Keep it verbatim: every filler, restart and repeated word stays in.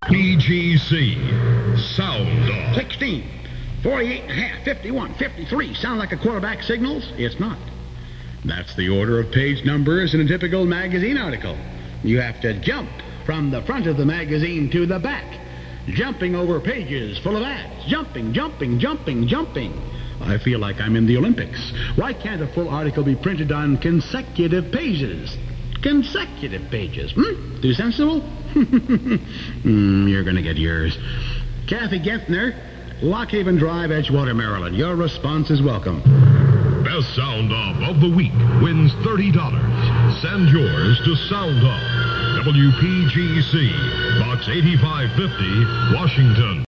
P G C. Sound off. sixteen, forty-eight and a half, fifty-one, fifty-three. Sound like a quarterback signals? It's not. That's the order of page numbers in a typical magazine article. You have to jump from the front of the magazine to the back, jumping over pages full of ads. Jumping, jumping, jumping, jumping. I feel like I'm in the Olympics. Why can't a full article be printed on consecutive pages? Consecutive pages. Hmm? Too sensible? mm, you're going to get yours. Kathy Gentner, Lockhaven Drive, Edgewater, Maryland. Your response is welcome. Best Sound Off of the Week wins thirty dollars. Send yours to Sound Off, W P G C, Box eighty-five fifty, Washington.